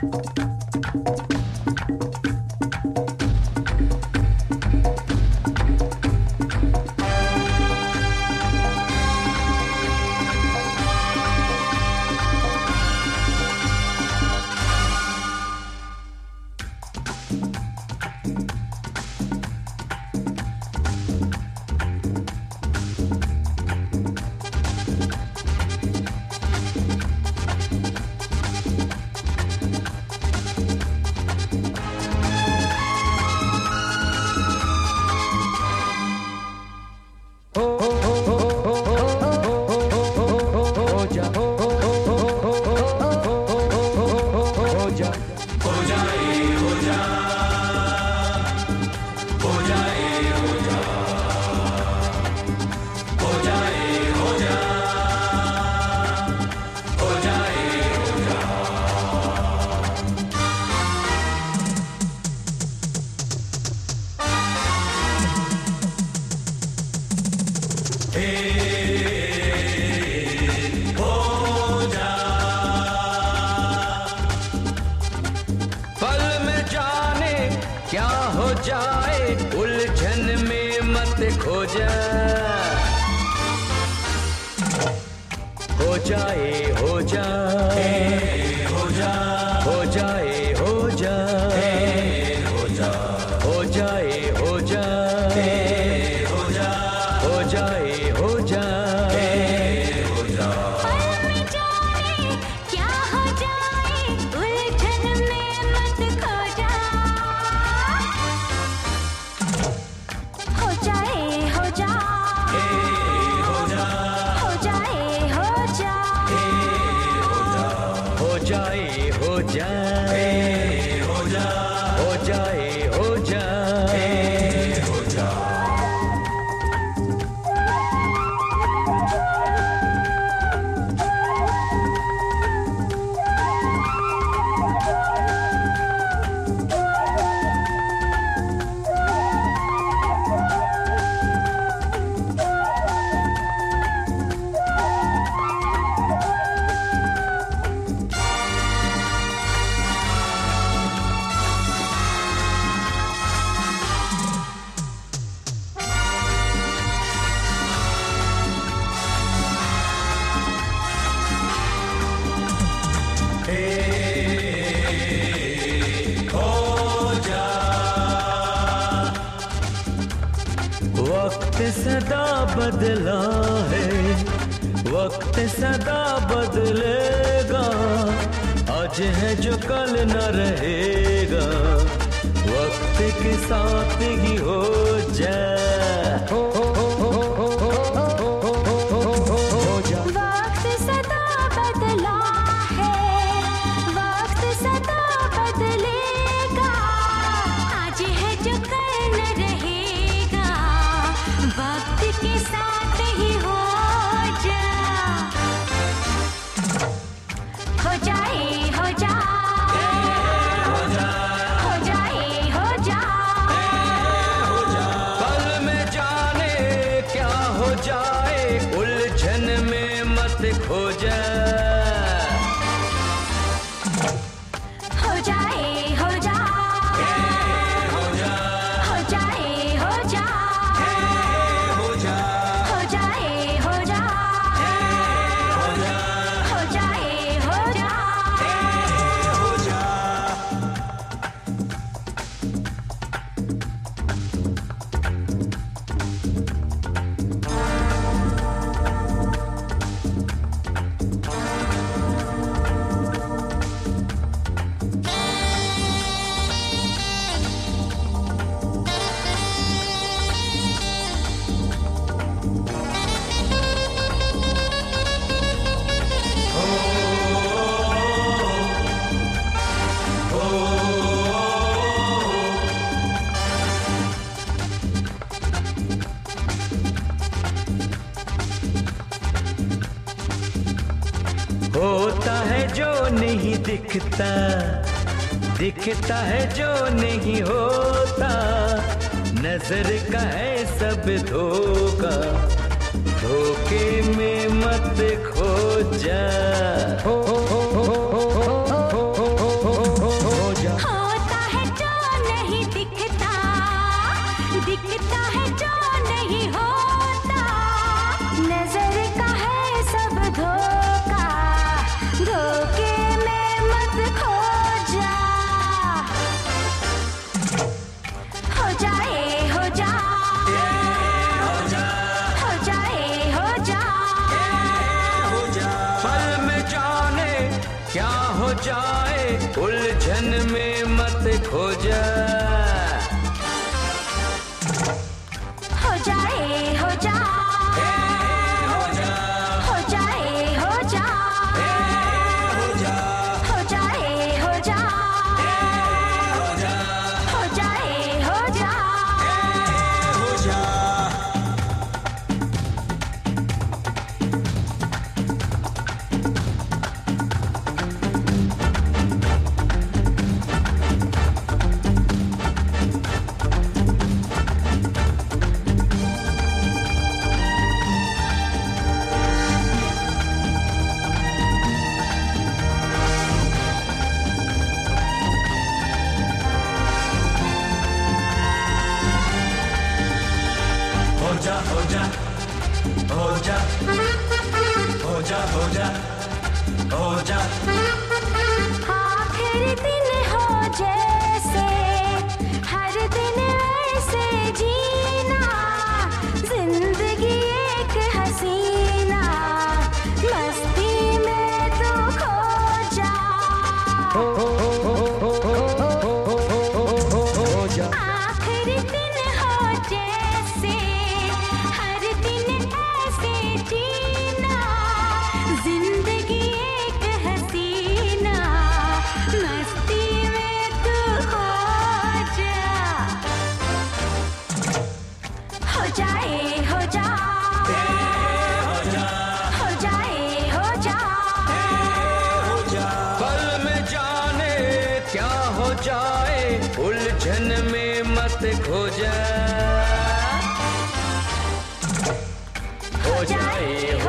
सदा बदला है, वक्त सदा बदलेगा, आज है जो कल न रहेगा, वक्त के साथ ही हो जाए। होता है जो नहीं दिखता, दिखता है जो नहीं होता, नजर का है सब धोखा, धोखे में मत खो जा। क्या हो जाए उलझन में मत खो जा। हो जाए हो जा, हो जा, हो जाए हो जा, हो जा, हो जाए हो जा, हो जा, हो जाए हो जा। हो जा। हो जा, हो जा, हो जा, हो जा, हो जा, हो जा। आखिर दिन हो जैसे हर दिन ऐसे जीना, जिंदगी एक हसीना, मस्ती में तू खो जा। आखिर दिन हो जैसे हर दिन ऐसे जीना, जिंदगी एक हसीना, मस्ती में तू खो जा। हो जाए हो जा, हो जाए हो जा, पल में जाने क्या हो जाए उलझन में मत खो जा। हो जाए